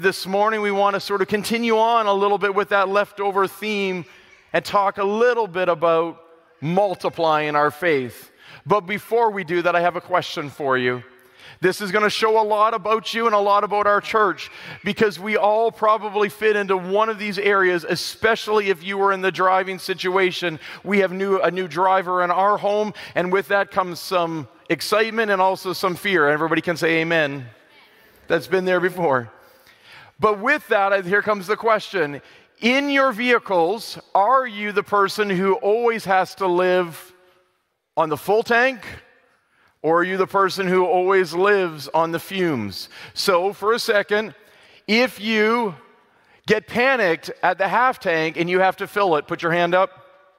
This morning we want to sort of continue on a little bit with that leftover theme and talk a little bit about multiplying our faith. But before we do that, I have a question for you. This is going to show a lot about you and a lot about our church, because we all probably fit into one of these areas, especially if you were in the driving situation. We have a new driver in our home, and with that comes some excitement and also some fear. Everybody can say amen. That's been there before. But with that, here comes the question. In your vehicles, are you the person who always has to live on the full tank? Or are you the person who always lives on the fumes? So, for a second, if you get panicked at the half tank and you have to fill it, put your hand up.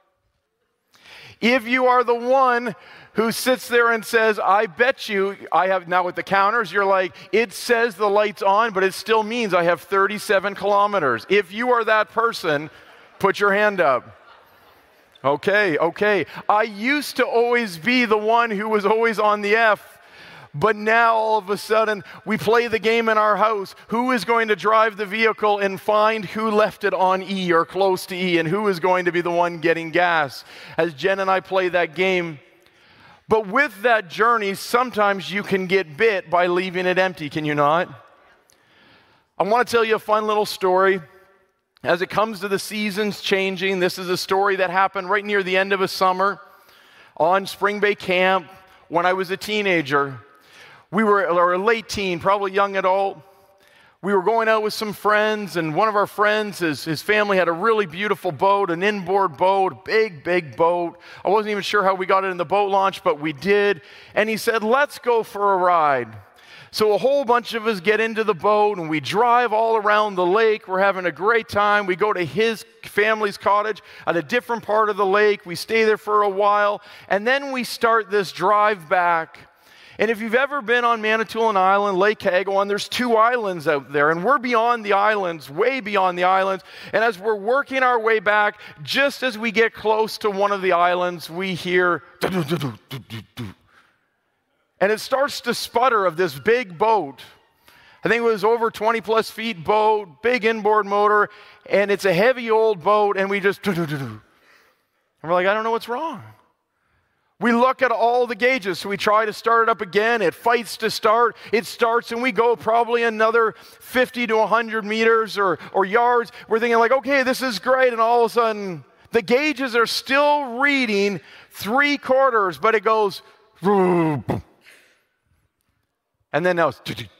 If you are the one who sits there and says, I bet you, I have, now with the counters, you're like, it says the light's on, but it still means I have 37 kilometers. If you are that person, put your hand up. Okay. I used to always be the one who was always on the F, but now all of a sudden we play the game in our house. Who is going to drive the vehicle and find who left it on E or close to E, and who is going to be the one getting gas? As Jen and I play that game. But with that journey, sometimes you can get bit by leaving it empty, can you not? I want to tell you a fun little story. As it comes to the seasons changing, this is a story that happened right near the end of a summer on Spring Bay Camp when I was a teenager. Or a late teen, probably young adult. We were going out with some friends, and one of our friends, his family had a really beautiful boat, an inboard boat, big boat. I wasn't even sure how we got it in the boat launch, but we did. And he said, let's go for a ride. So a whole bunch of us get into the boat, and we drive all around the lake. We're having a great time. We go to his family's cottage at a different part of the lake. We stay there for a while, and then we start this drive back. And if you've ever been on Manitoulin Island, Lake Hagawon, there's 2 islands out there, and we're beyond the islands, way beyond the islands. And as we're working our way back, just as we get close to one of the islands, we hear and it starts to sputter of this big boat. I think it was over 20 plus feet boat, big inboard motor, and it's a heavy old boat, and we just and we're like, I don't know what's wrong. We look at all the gauges, so we try to start it up again. It fights to start. It starts, and we go probably another 50 to 100 meters or yards. We're thinking like, okay, this is great, and all of a sudden, the gauges are still reading 3/4, but it goes, and then now it's,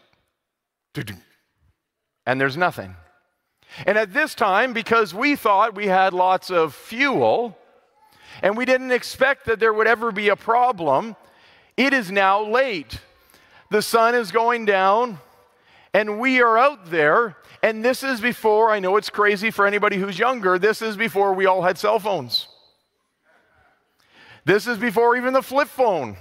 and there's nothing. And at this time, because we thought we had lots of fuel, and we didn't expect that there would ever be a problem, it is now late. The sun is going down, and we are out there, and this is before, I know it's crazy for anybody who's younger, this is before we all had cell phones. This is before even the flip phone.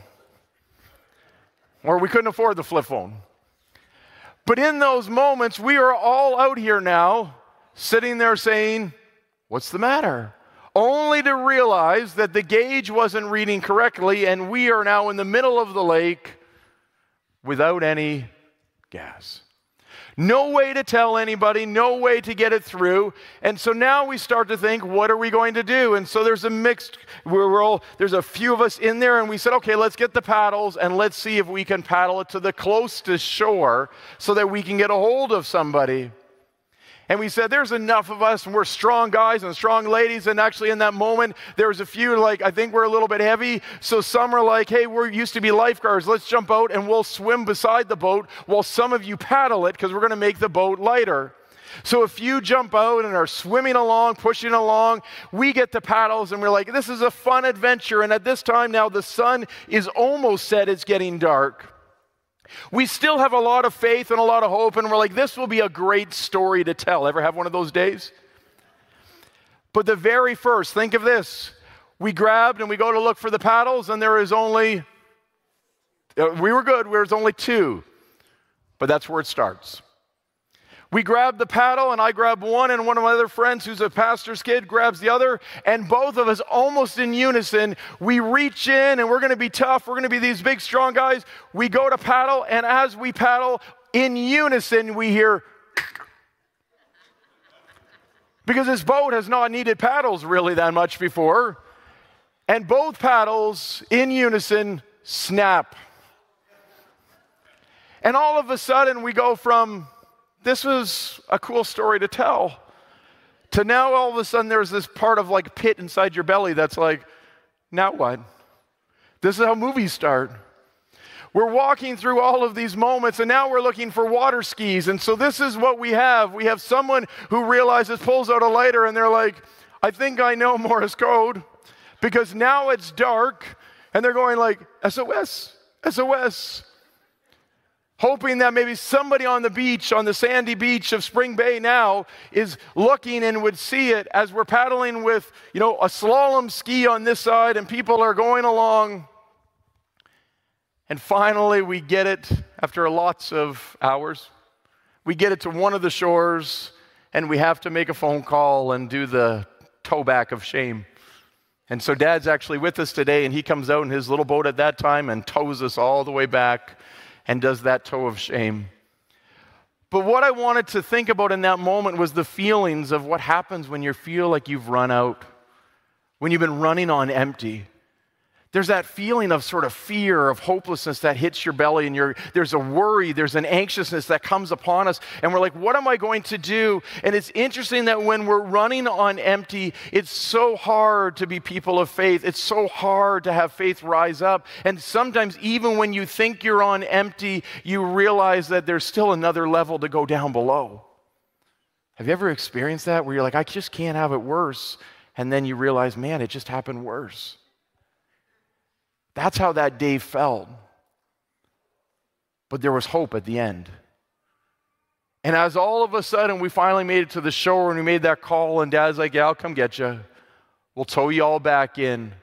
Or we couldn't afford the flip phone. But in those moments, we are all out here now, sitting there saying, what's the matter? Only to realize that the gauge wasn't reading correctly, and we are now in the middle of the lake without any gas. No way to tell anybody, no way to get it through. And so now we start to think, what are we going to do? And so there's a mixed, there's a few of us in there, and we said, okay, let's get the paddles and let's see if we can paddle it to the closest shore so that we can get a hold of somebody. And we said, there's enough of us, and we're strong guys and strong ladies. And actually in that moment, there was a few, like, I think we're a little bit heavy. So some are like, hey, we used to be lifeguards. Let's jump out and we'll swim beside the boat while some of you paddle it, because we're going to make the boat lighter. So a few jump out and are swimming along, pushing along. We get the paddles, and we're like, this is a fun adventure. And at this time now, the sun is almost set. It's getting dark. We still have a lot of faith and a lot of hope, and we're like, this will be a great story to tell. Ever have one of those days? But the very first, think of this. We grabbed and we go to look for the paddles, and there is only, we were good, there's only 2. But that's where it starts. We grab the paddle, and I grab one, and one of my other friends who's a pastor's kid grabs the other, and both of us almost in unison, we reach in, and we're going to be tough. We're going to be these big, strong guys. We go to paddle, and as we paddle, in unison, we hear because this boat has not needed paddles really that much before. And both paddles in unison snap. And all of a sudden we go from, this was a cool story to tell, to now all of a sudden there's this part of like pit inside your belly that's like, now what? This is how movies start. We're walking through all of these moments, and now we're looking for water skis. And so this is what we have. We have someone who realizes, pulls out a lighter, and they're like, I think I know Morse code, because now it's dark, and they're going like, SOS, SOS. Hoping that maybe somebody on the beach, on the sandy beach of Spring Bay now, is looking and would see it as we're paddling with, a slalom ski on this side, and people are going along. And finally, we get it, after lots of hours, we get it to one of the shores, and we have to make a phone call and do the tow back of shame. And so Dad's actually with us today, and he comes out in his little boat at that time and tows us all the way back and does that tow of shame. But what I wanted to think about in that moment was the feelings of what happens when you feel like you've run out, when you've been running on empty. There's that feeling of sort of fear, of hopelessness that hits your belly, and there's a worry, there's an anxiousness that comes upon us, and we're like, what am I going to do? And it's interesting that when we're running on empty, it's so hard to be people of faith. It's so hard to have faith rise up. And sometimes even when you think you're on empty, you realize that there's still another level to go down below. Have you ever experienced that, where you're like, I just can't have it worse, and then you realize, man, it just happened worse. That's how that day felt. But there was hope at the end. And as all of a sudden we finally made it to the shore and we made that call, and Dad's like, yeah, I'll come get you. We'll tow you all back in.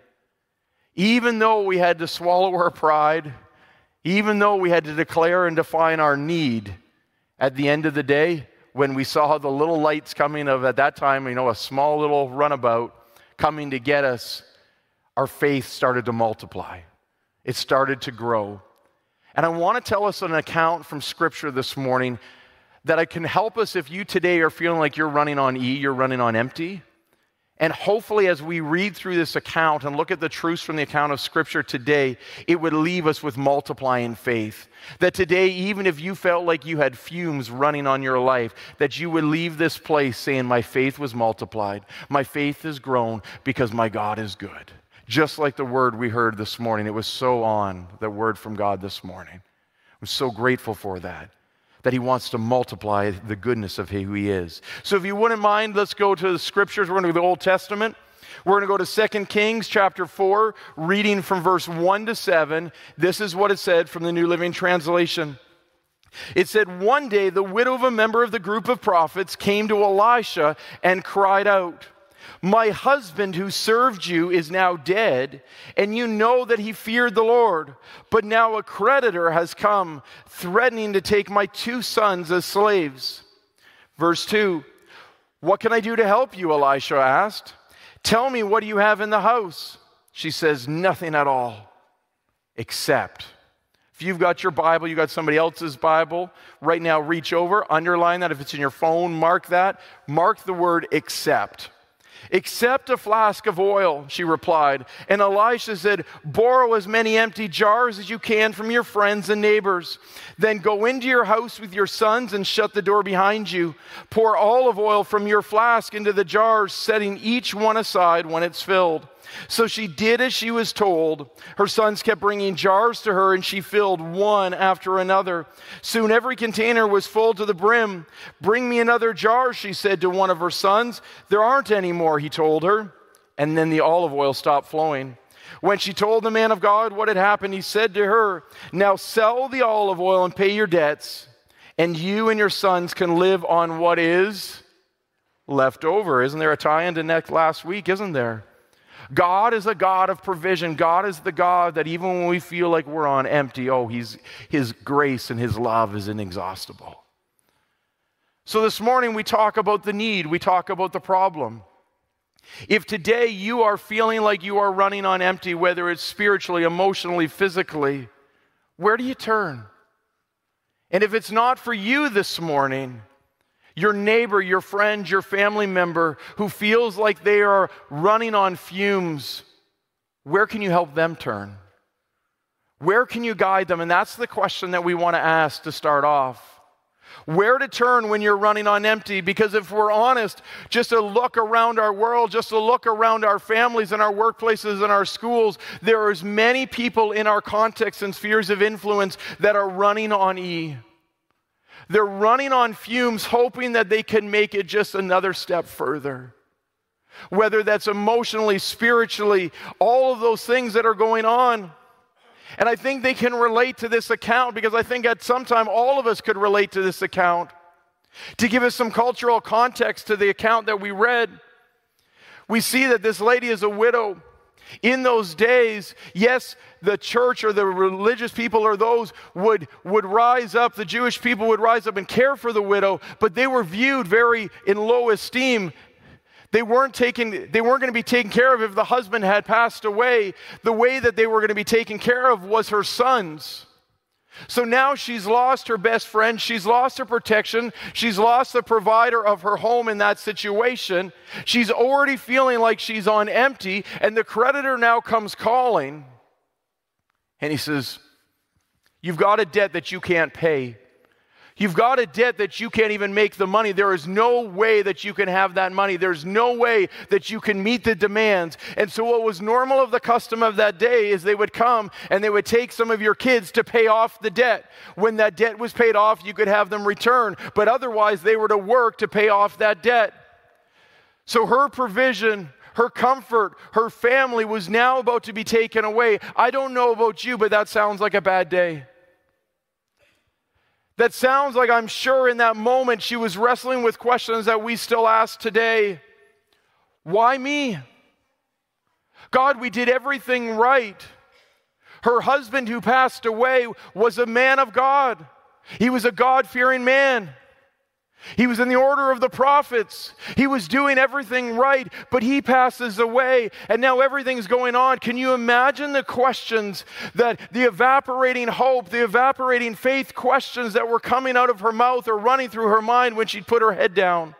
Even though we had to swallow our pride, even though we had to declare and define our need, at the end of the day, when we saw the little lights coming of, at that time, a small little runabout coming to get us, our faith started to multiply. It started to grow. And I want to tell us an account from Scripture this morning that can help us if you today are feeling like you're running on E, you're running on empty. And hopefully as we read through this account and look at the truths from the account of Scripture today, it would leave us with multiplying faith. That today, even if you felt like you had fumes running on your life, that you would leave this place saying, my faith was multiplied. My faith has grown because my God is good. Just like the word we heard this morning. It was so on, the word from God this morning. I'm so grateful for that He wants to multiply the goodness of who He is. So if you wouldn't mind, let's go to the Scriptures. We're going to go to the Old Testament. We're going to go to 2 Kings chapter 4, reading from verse 1 to 7. This is what it said from the New Living Translation. It said, one day the widow of a member of the group of prophets came to Elisha and cried out, my husband who served you is now dead, and you know that he feared the Lord. But now a creditor has come, threatening to take my 2 sons as slaves. Verse 2, what can I do to help you? Elisha asked. Tell me, what do you have in the house? She says, nothing at all, except. If you've got your Bible, you got somebody else's Bible, right now reach over, underline that. If it's in your phone, mark that. Mark the word except. Except a flask of oil, she replied. And Elisha said, borrow as many empty jars as you can from your friends and neighbors. Then go into your house with your sons and shut the door behind you. Pour olive oil from your flask into the jars, setting each one aside when it's filled. So she did as she was told. Her sons kept bringing jars to her, and she filled one after another. Soon every container was full to the brim. Bring me another jar, she said to one of her sons. There aren't any more, he told her. And then the olive oil stopped flowing. When she told the man of God what had happened, he said to her, now sell the olive oil and pay your debts, and you and your sons can live on what is left over. Isn't there a tie-in to next last week, isn't there? God is a God of provision. God is the God that even when we feel like we're on empty, His grace and His love is inexhaustible. So this morning we talk about the need. We talk about the problem. If today you are feeling like you are running on empty, whether it's spiritually, emotionally, physically, where do you turn? And if it's not for you this morning, Your neighbor, your friend, your family member who feels like they are running on fumes, where can you help them turn? Where can you guide them? And that's the question that we want to ask to start off. Where to turn when you're running on empty? Because if we're honest, just to look around our world, just to look around our families and our workplaces and our schools, there are as many people in our contexts and spheres of influence that are running on E. They're running on fumes, hoping that they can make it just another step further. Whether that's emotionally, spiritually, all of those things that are going on. And I think they can relate to this account because I think at some time all of us could relate to this account. To give us some cultural context to the account that we read, we see that this lady is a widow. In those days, yes, the church or the religious people or those would rise up, the Jewish people would rise up and care for the widow, but they were viewed very in low esteem. They weren't going to be taken care of if the husband had passed away. The way that they were going to be taken care of was her sons. So now she's lost her best friend, she's lost her protection, she's lost the provider of her home in that situation. She's already feeling like she's on empty, and the creditor now comes calling, and he says, "You've got a debt that you can't pay. You've got a debt that you can't even make the money. There is no way that you can have that money. There's no way that you can meet the demands." And so what was normal of the custom of that day is they would come and they would take some of your kids to pay off the debt. When that debt was paid off, you could have them return. But otherwise, they were to work to pay off that debt. So her provision, her comfort, her family was now about to be taken away. I don't know about you, but that sounds like a bad day. That sounds like, I'm sure in that moment she was wrestling with questions that we still ask today. Why me? God, we did everything right. Her husband who passed away was a man of God. He was a God-fearing man. He was in the order of the prophets. He was doing everything right, but he passes away, and now everything's going on. Can you imagine the questions, that the evaporating hope, the evaporating faith questions that were coming out of her mouth or running through her mind when she'd put her head down?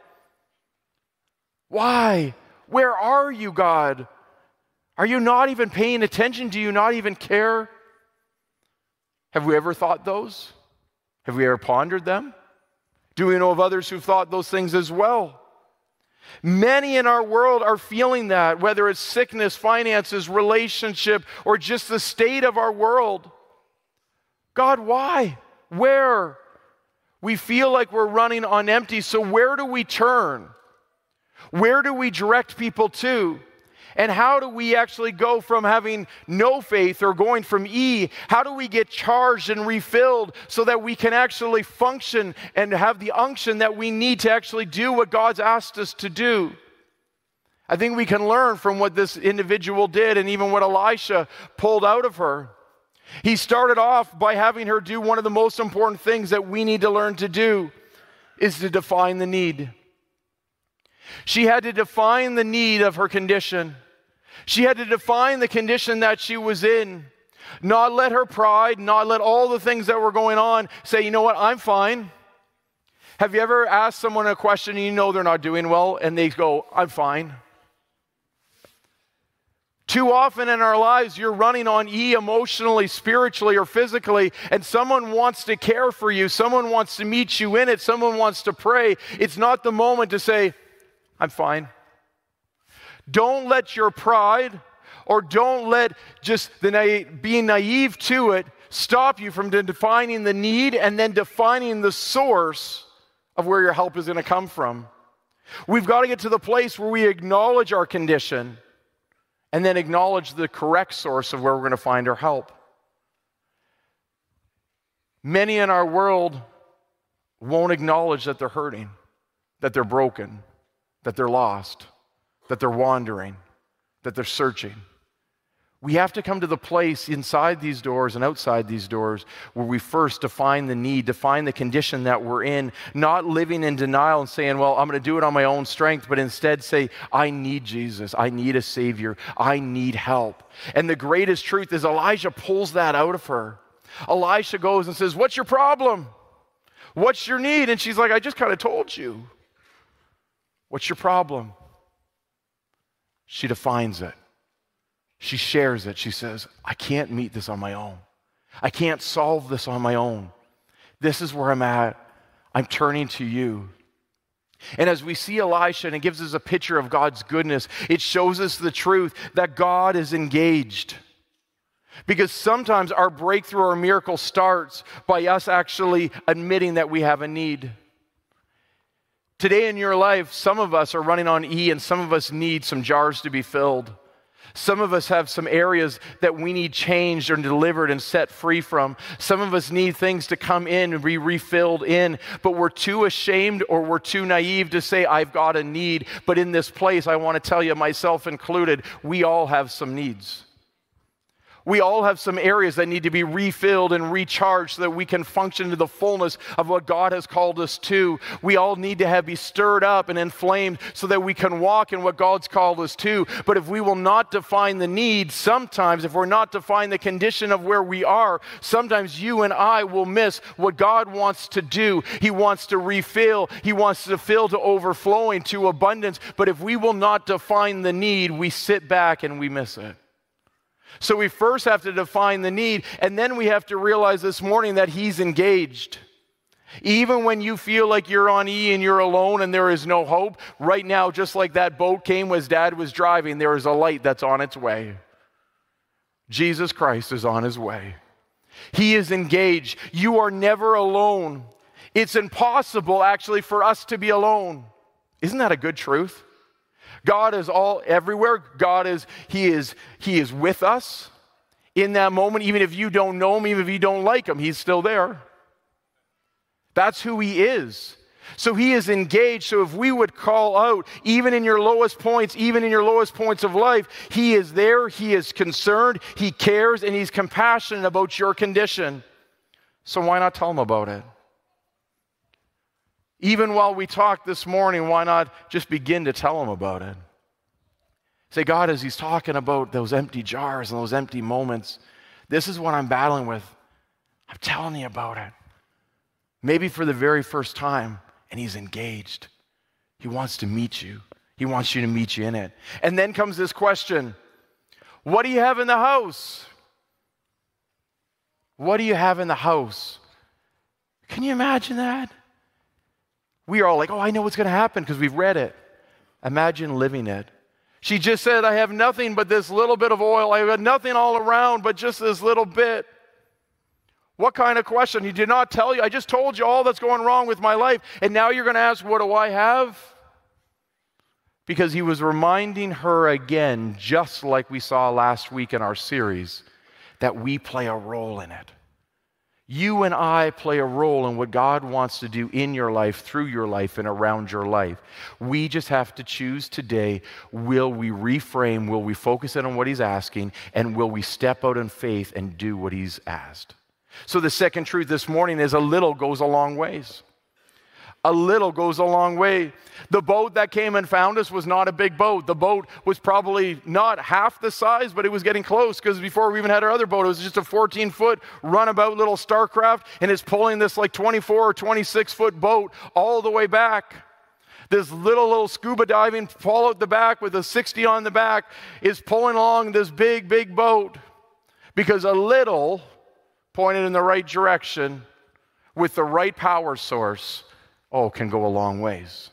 Why? Where are you, God? Are you not even paying attention? Do you not even care? Have we ever thought those? Have we ever pondered them? Do we know of others who've thought those things as well? Many in our world are feeling that, whether it's sickness, finances, relationship, or just the state of our world. God, why? Where? We feel like we're running on empty, so where do we turn? Where do we direct people to? And how do we actually go from having no faith or going from E? How do we get charged and refilled so that we can actually function and have the unction that we need to actually do what God's asked us to do? I think we can learn from what this individual did and even what Elisha pulled out of her. He started off by having her do one of the most important things that we need to learn to do, is to define the need. She had to define the need of her condition. She had to define the condition that she was in. Not let her pride, not let all the things that were going on say, you know what, I'm fine. Have you ever asked someone a question and you know they're not doing well and they go, I'm fine? Too often in our lives, you're running on E emotionally, spiritually, or physically, and someone wants to care for you. Someone wants to meet you in it. Someone wants to pray. It's not the moment to say, I'm fine. Don't let your pride or don't let just being naive to it stop you from defining the need and then defining the source of where your help is going to come from. We've got to get to the place where we acknowledge our condition and then acknowledge the correct source of where we're going to find our help. Many in our world won't acknowledge that they're hurting, that they're broken, that they're lost, that they're wandering, that they're searching. We have to come to the place inside these doors and outside these doors where we first define the need, define the condition that we're in, not living in denial and saying, well, I'm going to do it on my own strength, but instead say, I need Jesus. I need a Savior. I need help. And the greatest truth is Elijah pulls that out of her. Elisha goes and says, what's your problem? What's your need? And she's like, I just kind of told you. What's your problem? She defines it. She shares it. She says, I can't meet this on my own. I can't solve this on my own. This is where I'm at. I'm turning to you. And as we see Elisha, and it gives us a picture of God's goodness, it shows us the truth that God is engaged. Because sometimes our breakthrough or miracle starts by us actually admitting that we have a need. Today in your life, some of us are running on E, and some of us need some jars to be filled. Some of us have some areas that we need changed or delivered and set free from. Some of us need things to come in and be refilled in, but we're too ashamed or we're too naive to say, I've got a need. But in this place, I want to tell you, myself included, we all have some needs. We all have some areas that need to be refilled and recharged so that we can function to the fullness of what God has called us to. We all need to be stirred up and inflamed so that we can walk in what God's called us to. But if we will not define the need, sometimes if we're not defining the condition of where we are, sometimes you and I will miss what God wants to do. He wants to refill. He wants to fill to overflowing, to abundance. But if we will not define the need, we sit back and we miss it. So we first have to define the need, and then we have to realize this morning that He's engaged. Even when you feel like you're on E and you're alone and there is no hope, right now, just like that boat came as Dad was driving, there is a light that's on its way. Jesus Christ is on His way. He is engaged. You are never alone. It's impossible, actually, for us to be alone. Isn't that a good truth? God is everywhere. He is with us in that moment. Even if you don't know Him, even if you don't like Him, He's still there. That's who He is. So He is engaged. So if we would call out, even in your lowest points, even in your lowest points of life, He is there, He is concerned, He cares, and He's compassionate about your condition. So why not tell Him about it? Even while we talk this morning, why not just begin to tell Him about it? Say, God, as He's talking about those empty jars and those empty moments, this is what I'm battling with. I'm telling you about it. Maybe for the very first time, and He's engaged. He wants to meet you. He wants you to meet you in it. And then comes this question, what do you have in the house? What do you have in the house? Can you imagine that? We are all like, oh, I know what's going to happen because we've read it. Imagine living it. She just said, I have nothing but this little bit of oil. I have nothing all around but just this little bit. What kind of question? He did not tell you. I just told you all that's going wrong with my life. And now you're going to ask, what do I have? Because He was reminding her again, just like we saw last week in our series, that we play a role in it. You and I play a role in what God wants to do in your life, through your life, and around your life. We just have to choose today, will we reframe, will we focus in on what He's asking, and will we step out in faith and do what He's asked? So the second truth this morning is a little goes a long ways. A little goes a long way. The boat that came and found us was not a big boat. The boat was probably not half the size, but it was getting close because before we even had our other boat, it was just a 14-foot runabout little Starcraft, and it's pulling this like 24 or 26-foot boat all the way back. This little scuba diving fall out the back with a 60 on the back is pulling along this big, big boat because a little pointed in the right direction with the right power source can go a long ways.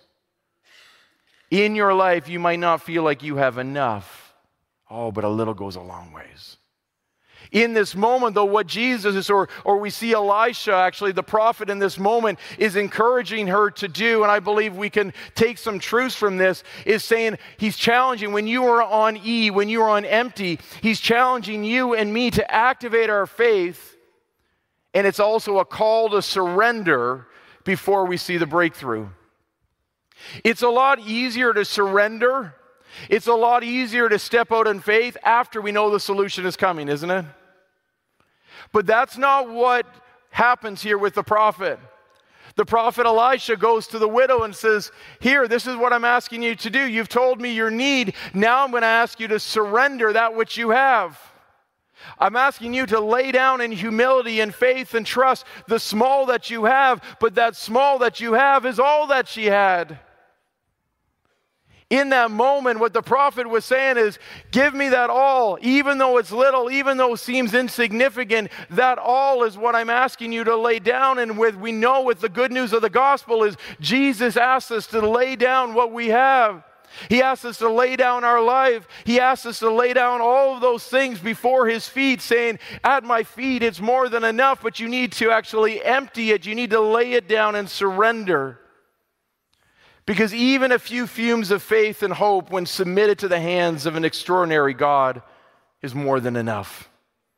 In your life, you might not feel like you have enough. But a little goes a long ways. In this moment, though, what Jesus is, or we see Elisha, actually, the prophet in this moment, is encouraging her to do, and I believe we can take some truths from this, is saying he's challenging, when you are on E, when you are on empty, he's challenging you and me to activate our faith, and it's also a call to surrender before we see the breakthrough. It's a lot easier to surrender. It's a lot easier to step out in faith after we know the solution is coming, isn't it? But that's not what happens here with the prophet. The prophet Elisha goes to the widow and says, here, this is what I'm asking you to do. You've told me your need. Now I'm going to ask you to surrender that which you have. I'm asking you to lay down in humility and faith and trust the small that you have, but that small that you have is all that she had. In that moment, what the prophet was saying is, give me that all, even though it's little, even though it seems insignificant, that all is what I'm asking you to lay down. And we know with the good news of the gospel is Jesus asks us to lay down what we have. He asks us to lay down our life. He asks us to lay down all of those things before his feet, saying, at my feet, it's more than enough, but you need to actually empty it. You need to lay it down and surrender. Because even a few fumes of faith and hope, when submitted to the hands of an extraordinary God, is more than enough.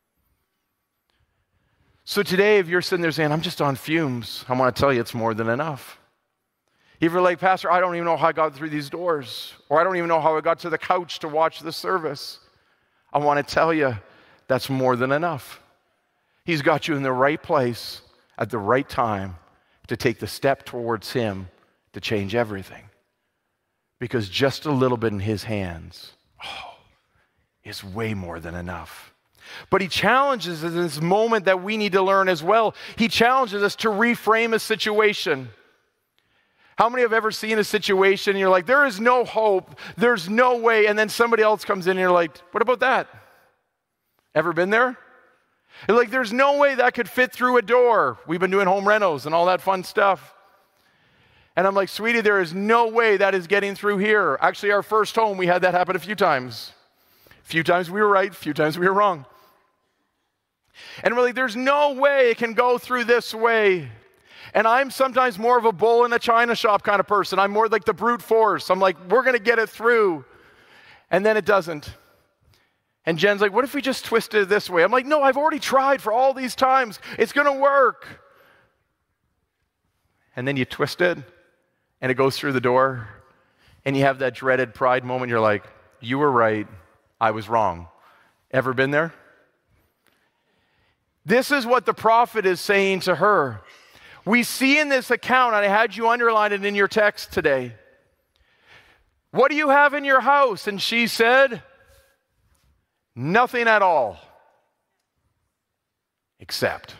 So today, if you're sitting there saying, I'm just on fumes, I want to tell you it's more than enough. If you're like, Pastor, I don't even know how I got through these doors, or I don't even know how I got to the couch to watch the service, I want to tell you that's more than enough. He's got you in the right place at the right time to take the step towards him to change everything. Because just a little bit in his hands, is way more than enough. But he challenges us in this moment that we need to learn as well. He challenges us to reframe a situation. How many have ever seen a situation and you're like, there is no hope, there's no way, and then somebody else comes in and you're like, what about that? Ever been there? You're like, there's no way that could fit through a door. We've been doing home renos and all that fun stuff. And I'm like, sweetie, there is no way that is getting through here. Actually, our first home, we had that happen a few times. A few times we were right, a few times we were wrong. And we're like, there's no way it can go through this way. And I'm sometimes more of a bull in a china shop kind of person. I'm more like the brute force. I'm like, we're going to get it through. And then it doesn't. And Jen's like, what if we just twisted it this way? I'm like, no, I've already tried for all these times. It's going to work. And then you twist it. And it goes through the door, and you have that dreaded pride moment. You're like, you were right, I was wrong. Ever been there? This is what the prophet is saying to her. We see in this account, and I had you underline it in your text today. What do you have in your house? And she said, nothing at all, except.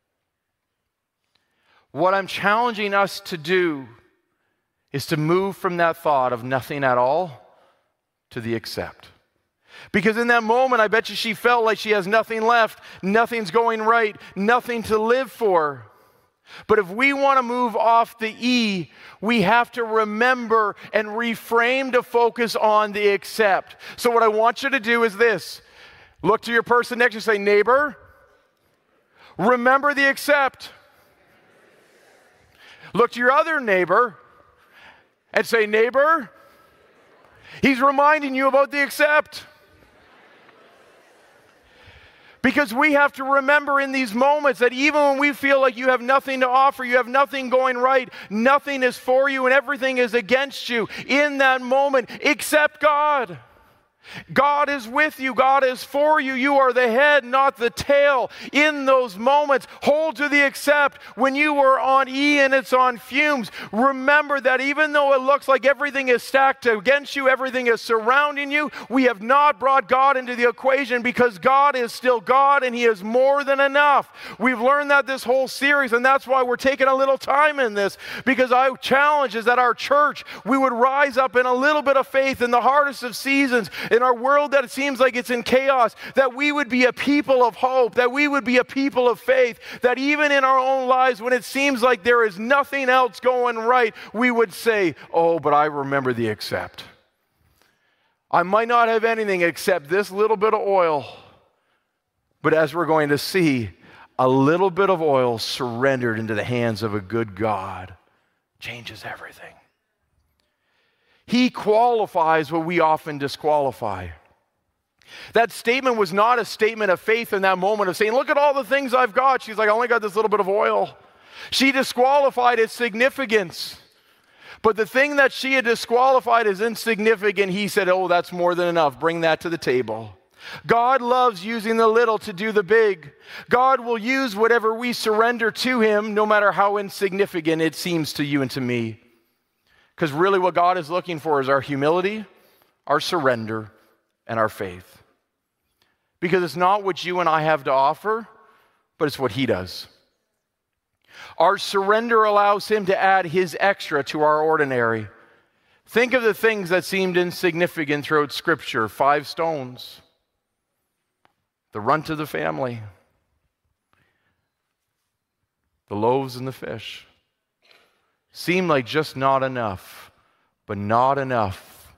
What I'm challenging us to do is to move from that thought of nothing at all to the accept. Because in that moment, I bet you she felt like she has nothing left, nothing's going right, nothing to live for. But if we want to move off the E, we have to remember and reframe to focus on the accept. So what I want you to do is this. Look to your person next to you and say, neighbor, remember the accept. Look to your other neighbor and say, neighbor, he's reminding you about the accept. Because we have to remember in these moments that even when we feel like you have nothing to offer, you have nothing going right, nothing is for you and everything is against you, in that moment, accept God. God is with you. God is for you. You are the head, not the tail. In those moments, hold to the accept. When you are on E and it's on fumes, remember that even though it looks like everything is stacked against you, everything is surrounding you, we have not brought God into the equation because God is still God and he is more than enough. We've learned that this whole series, and that's why we're taking a little time in this, because I challenge is that our church, we would rise up in a little bit of faith in the hardest of seasons, in our world that it seems like it's in chaos, that we would be a people of hope, that we would be a people of faith, that even in our own lives when it seems like there is nothing else going right, we would say, oh, but I remember the accept. I might not have anything except this little bit of oil, but as we're going to see, a little bit of oil surrendered into the hands of a good God changes everything. He qualifies what we often disqualify. That statement was not a statement of faith in that moment of saying, look at all the things I've got. She's like, I only got this little bit of oil. She disqualified its significance. But the thing that she had disqualified as insignificant, he said, oh, that's more than enough. Bring that to the table. God loves using the little to do the big. God will use whatever we surrender to him, no matter how insignificant it seems to you and to me. Because really what God is looking for is our humility, our surrender, and our faith. because it's not what you and I have to offer, but it's what he does. Our surrender allows him to add his extra to our ordinary. Think of the things that seemed insignificant throughout Scripture. 5 stones, the runt of the family, the loaves and the fish. Seemed like just not enough, but not enough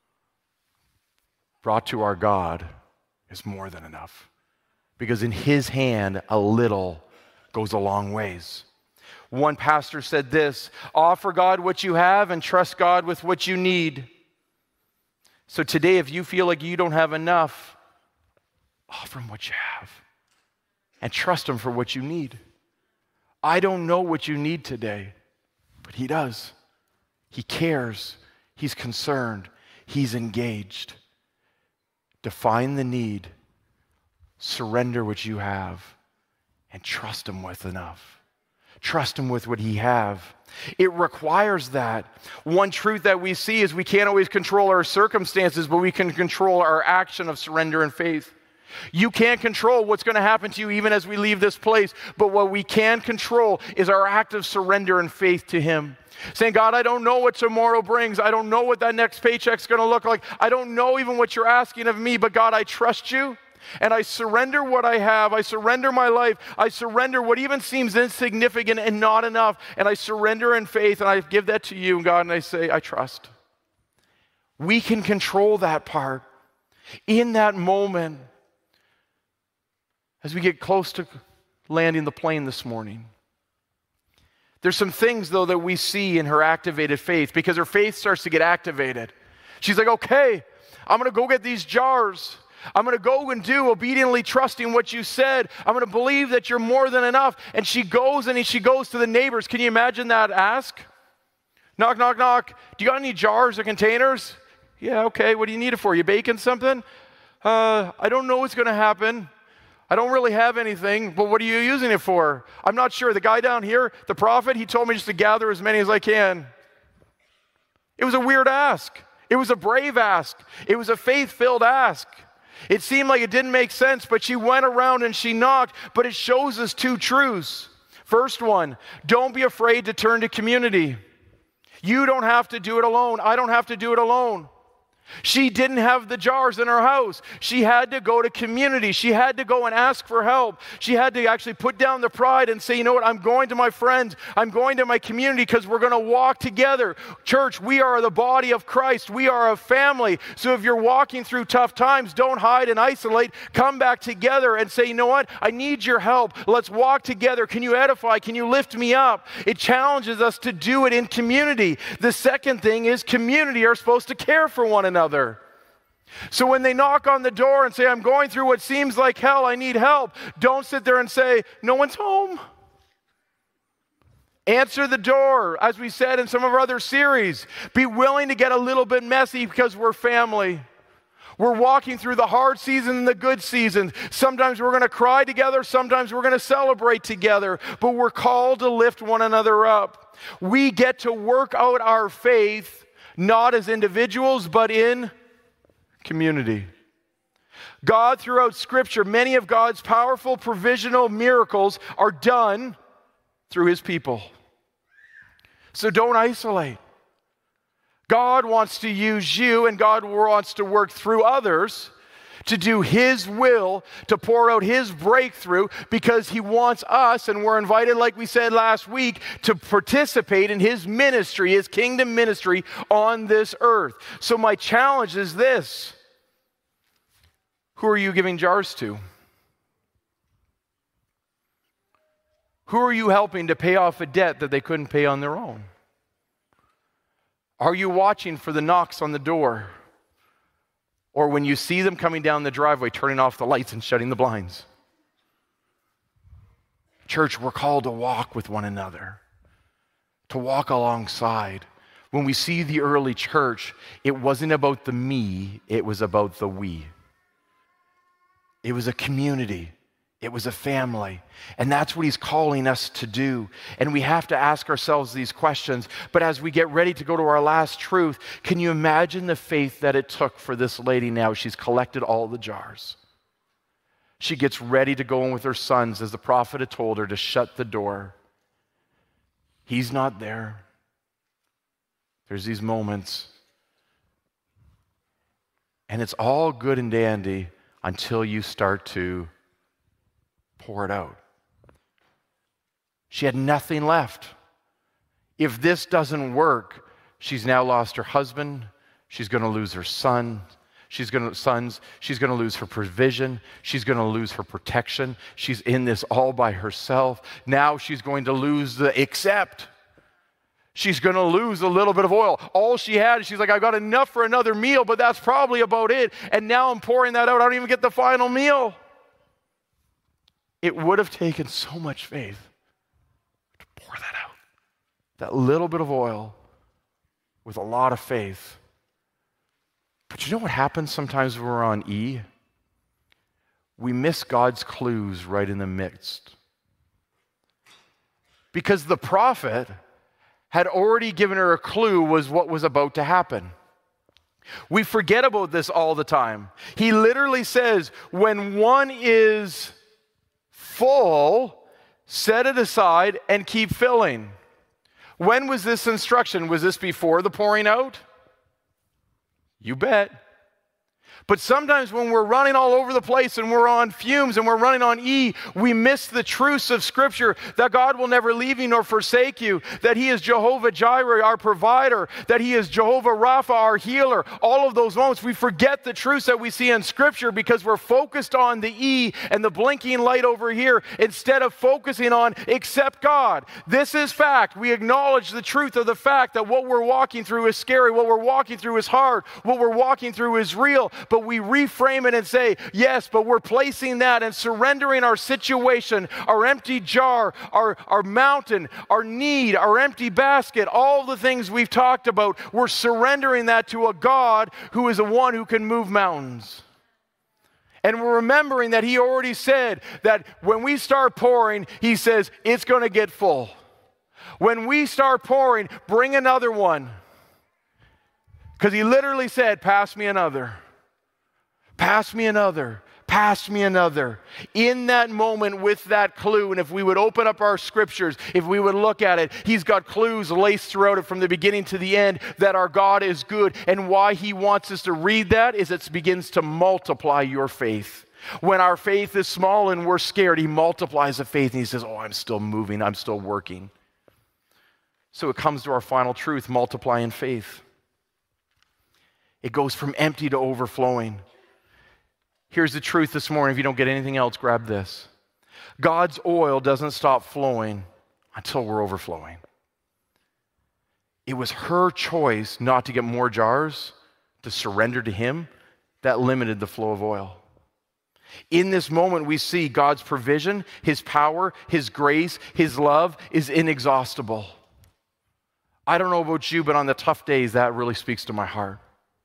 brought to our God is more than enough. Because in his hand, a little goes a long ways. One pastor said this: offer God what you have and trust God with what you need. So today, if you feel like you don't have enough, offer him what you have and trust him for what you need. I don't know what you need today, but he does. He cares. He's concerned. He's engaged. Define the need, surrender what you have, and trust him with enough. Trust him with what he have. It requires that. One truth that we see is we can't always control our circumstances, but we can control our action of surrender and faith. You can't control what's going to happen to you even as we leave this place, but what we can control is our act of surrender and faith to him. Saying, God, I don't know what tomorrow brings. I don't know what that next paycheck's going to look like. I don't know even what you're asking of me, but God, I trust you. And I surrender what I have. I surrender my life. I surrender what even seems insignificant and not enough. And I surrender in faith, and I give that to you, God, and I say, I trust. We can control that part. In that moment, as we get close to landing the plane this morning, there's some things, though, that we see in her activated faith, because her faith starts to get activated. She's like, okay, I'm going to go get these jars. I'm going to go and do, obediently trusting what you said. I'm going to believe that you're more than enough. And she goes to the neighbors. Can you imagine that ask? Knock, knock, knock. Do you got any jars or containers? Yeah, okay. What do you need it for? You baking something? I don't know what's going to happen. I don't really have anything, but what are you using it for? I'm not sure. The guy down here, the prophet, he told me just to gather as many as I can. It was a weird ask. It was a brave ask. It was a faith-filled ask. It seemed like it didn't make sense, but she went around and she knocked, but it shows us 2 truths. First one, don't be afraid to turn to community. You don't have to do it alone. I don't have to do it alone. She didn't have the jars in her house. She had to go to community. She had to go and ask for help. She had to actually put down the pride and say, you know what, I'm going to my friends. I'm going to my community because we're going to walk together. Church, we are the body of Christ. We are a family. So if you're walking through tough times, don't hide and isolate. Come back together and say, you know what, I need your help. Let's walk together. Can you edify? Can you lift me up? It challenges us to do it in community. The second thing is community are supposed to care for one another. So when they knock on the door and say, I'm going through what seems like hell, I need help, don't sit there and say, no one's home. Answer the door, as we said in some of our other series. Be willing to get a little bit messy because we're family. We're walking through the hard season and the good seasons. Sometimes we're going to cry together, sometimes we're going to celebrate together, but we're called to lift one another up. We get to work out our faith not as individuals, but in community. God, throughout Scripture, many of God's powerful provisional miracles are done through his people. So don't isolate. God wants to use you, and God wants to work through others to do his will, to pour out his breakthrough, because he wants us, and we're invited, like we said last week, to participate in his ministry, his kingdom ministry on this earth. So my challenge is this: who are you giving jars to? Who are you helping to pay off a debt that they couldn't pay on their own? Are you watching for the knocks on the door? Or when you see them coming down the driveway, turning off the lights and shutting the blinds? Church, we're called to walk with one another, to walk alongside. When we see the early church, it wasn't about the me, it was about the we. It was a community. It was a family. And that's what he's calling us to do. And we have to ask ourselves these questions. But as we get ready to go to our last truth, can you imagine the faith that it took for this lady now? She's collected all the jars. She gets ready to go in with her sons as the prophet had told her to shut the door. He's not there. There's these moments. And it's all good and dandy until you start to pour it out. She had nothing left. If this doesn't work, she's now lost her husband. She's going to lose her son. She's going to lose her provision. She's going to lose her protection. She's in this all by herself. Now she's going to lose the accept. She's going to lose a little bit of oil. All she had, she's like, I've got enough for another meal, but that's probably about it. And now I'm pouring that out. I don't even get the final meal. It would have taken so much faith to pour that out. That little bit of oil with a lot of faith. But you know what happens sometimes when we're on E? We miss God's clues right in the midst. Because the prophet had already given her a clue was what was about to happen. We forget about this all the time. He literally says, when one is full, set it aside and keep filling. When was this instruction? Was this before the pouring out? You bet. But sometimes when we're running all over the place and we're on fumes and we're running on E, we miss the truths of Scripture that God will never leave you nor forsake you, that He is Jehovah Jireh, our provider, that He is Jehovah Rapha, our healer. All of those moments, we forget the truths that we see in Scripture because we're focused on the E and the blinking light over here instead of focusing on accept God. This is fact. We acknowledge the truth of the fact that what we're walking through is scary, what we're walking through is hard, what we're walking through is real, but we reframe it and say, yes, but we're placing that and surrendering our situation, our empty jar, our mountain, our need, our empty basket, all the things we've talked about, we're surrendering that to a God who is the one who can move mountains. And we're remembering that He already said that when we start pouring, He says, it's going to get full. When we start pouring, bring another one. Because He literally said, pass me another. Pass me another. Pass me another. In that moment with that clue, and if we would open up our scriptures, if we would look at it, He's got clues laced throughout it from the beginning to the end that our God is good. And why He wants us to read that is it begins to multiply your faith. When our faith is small and we're scared, He multiplies the faith and He says, oh, I'm still moving, I'm still working. So it comes to our final truth, multiply in faith. It goes from empty to overflowing. Here's the truth this morning. If you don't get anything else, grab this. God's oil doesn't stop flowing until we're overflowing. It was her choice not to get more jars, to surrender to Him, that limited the flow of oil. In this moment, we see God's provision, His power, His grace, His love is inexhaustible. I don't know about you, but on the tough days, that really speaks to my heart.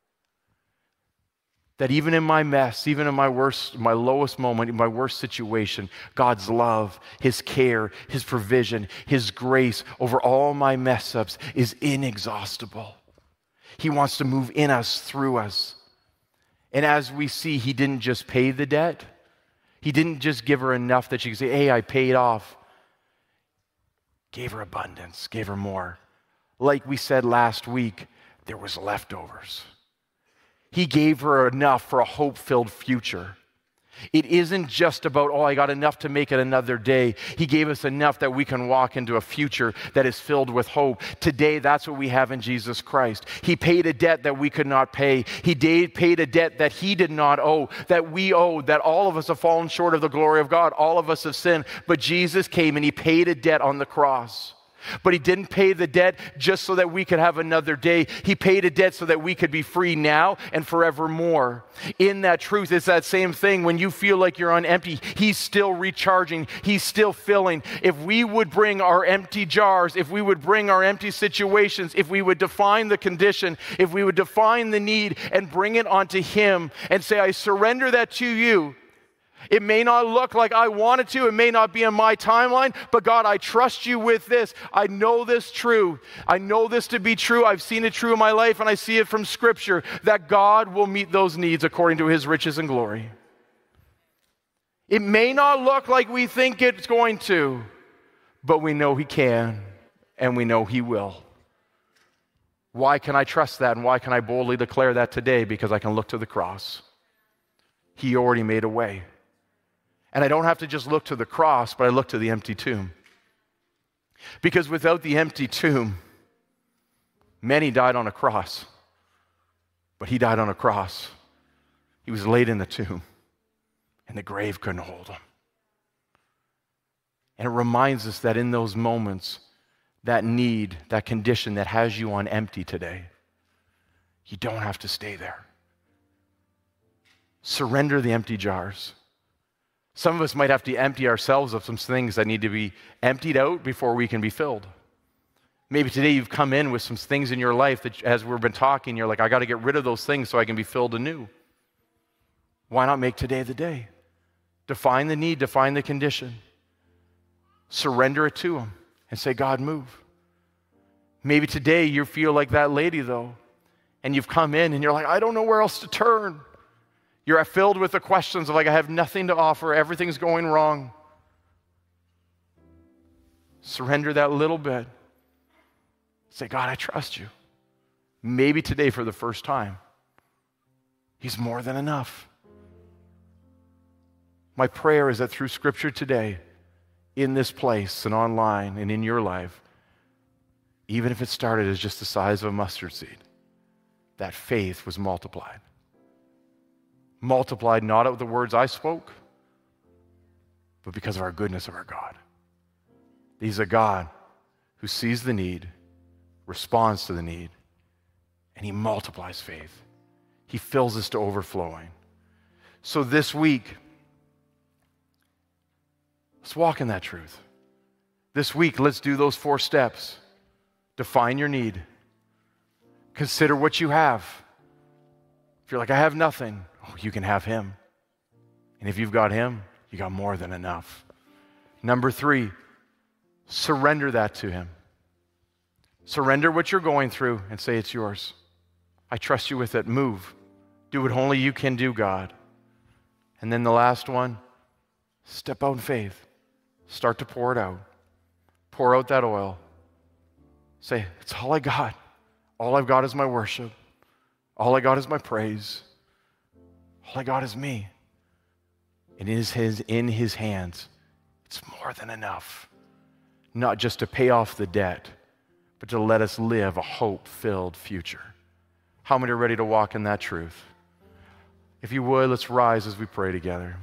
That even in my mess, even in my lowest moment, in my worst situation, God's love, His care, His provision, His grace over all my mess ups is inexhaustible. He wants to move in us, through us. And as we see, He didn't just pay the debt. He didn't just give her enough that she could say, hey, I paid off. Gave her abundance, gave her more. Like we said last week, there was leftovers. He gave her enough for a hope-filled future. It isn't just about, oh, I got enough to make it another day. He gave us enough that we can walk into a future that is filled with hope. Today, that's what we have in Jesus Christ. He paid a debt that we could not pay. He paid a debt that He did not owe, that we owed, that all of us have fallen short of the glory of God. All of us have sinned. But Jesus came and He paid a debt on the cross. But He didn't pay the debt just so that we could have another day. He paid a debt so that we could be free now and forevermore. In that truth, it's that same thing. When you feel like you're on empty, He's still recharging. He's still filling. If we would bring our empty jars, if we would bring our empty situations, if we would define the condition, if we would define the need and bring it onto Him and say, I surrender that to You. It may not look like I want it to. It may not be in my timeline. But God, I trust You with this. I know this true. I know this to be true. I've seen it true in my life, and I see it from Scripture, that God will meet those needs according to His riches and glory. It may not look like we think it's going to, but we know He can, and we know He will. Why can I trust that, and why can I boldly declare that today? Because I can look to the cross. He already made a way. And I don't have to just look to the cross, but I look to the empty tomb. Because without the empty tomb, many died on a cross, but He died on a cross. He was laid in the tomb, and the grave couldn't hold Him. And it reminds us that in those moments, that need, that condition that has you on empty today, you don't have to stay there. Surrender the empty jars. Some of us might have to empty ourselves of some things that need to be emptied out before we can be filled. Maybe today you've come in with some things in your life that, as we've been talking, you're like, I got to get rid of those things so I can be filled anew. Why not make today the day? Define the need, define the condition. Surrender it to Him and say, God, move. Maybe today you feel like that lady, though, and you've come in and you're like, I don't know where else to turn. You're filled with the questions of like, I have nothing to offer, everything's going wrong. Surrender that little bit. Say, God, I trust You. Maybe today for the first time, He's more than enough. My prayer is that through Scripture today, in this place and online and in your life, even if it started as just the size of a mustard seed, that faith was multiplied. Multiplied not out of the words I spoke, but because of our goodness of our God. He's a God who sees the need, responds to the need, and He multiplies faith. He fills us to overflowing. So this week, let's walk in that truth. This week, let's do those 4 steps. Define your need. Consider what you have. If you're like, I have nothing, you can have Him. And if you've got Him, you got more than enough. Number 3, surrender that to Him. Surrender what you're going through and say, it's yours. I trust You with it. Move. Do what only You can do, God. And then the last one, step out in faith. Start to pour it out. Pour out that oil. Say, it's all I got. All I've got is my worship. All I got is my praise. All I got is me. And in His hands, it's more than enough. Not just to pay off the debt, but to let us live a hope-filled future. How many are ready to walk in that truth? If you would, let's rise as we pray together.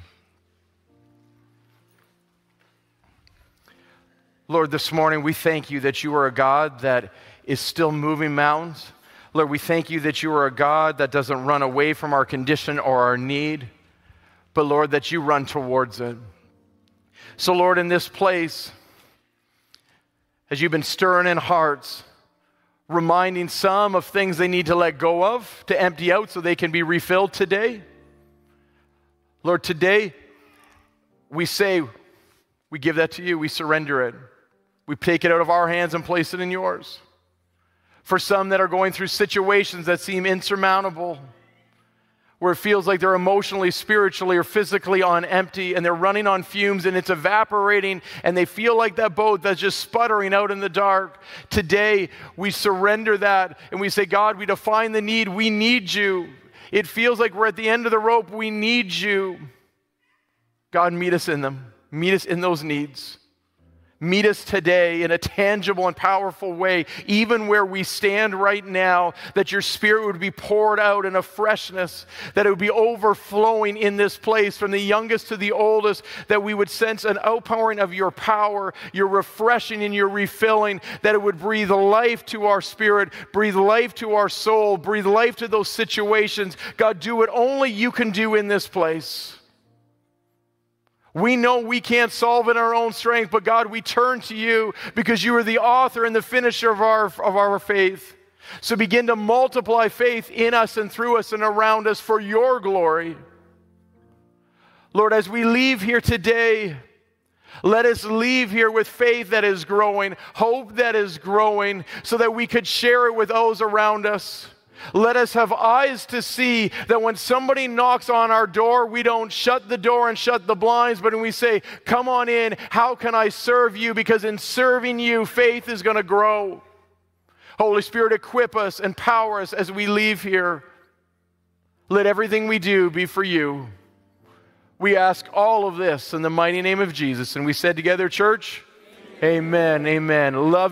Lord, this morning we thank You that You are a God that is still moving mountains. Lord, we thank You that You are a God that doesn't run away from our condition or our need, but Lord, that You run towards it. So Lord, in this place, as You've been stirring in hearts, reminding some of things they need to let go of, to empty out so they can be refilled today. Lord, today we say, we give that to You, we surrender it. We take it out of our hands and place it in Yours. For some that are going through situations that seem insurmountable, where it feels like they're emotionally, spiritually, or physically on empty, and they're running on fumes, and it's evaporating, and they feel like that boat that's just sputtering out in the dark. Today, we surrender that, and we say, God, we define the need. We need You. It feels like we're at the end of the rope. We need You. God, meet us in them. Meet us in those needs. Meet us today in a tangible and powerful way, even where we stand right now, that Your Spirit would be poured out in a freshness, that it would be overflowing in this place from the youngest to the oldest, that we would sense an outpouring of Your power, Your refreshing and Your refilling, that it would breathe life to our spirit, breathe life to our soul, breathe life to those situations. God, do what only You can do in this place. We know we can't solve in our own strength, but God, we turn to You because You are the author and the finisher of our faith. So begin to multiply faith in us and through us and around us for Your glory. Lord, as we leave here today, let us leave here with faith that is growing, hope that is growing, so that we could share it with those around us. Let us have eyes to see that when somebody knocks on our door, we don't shut the door and shut the blinds, but when we say, come on in, how can I serve you? Because in serving you, faith is going to grow. Holy Spirit, equip us, empower us as we leave here. Let everything we do be for you. We ask all of this in the mighty name of Jesus. And we said together, church, amen, amen. Love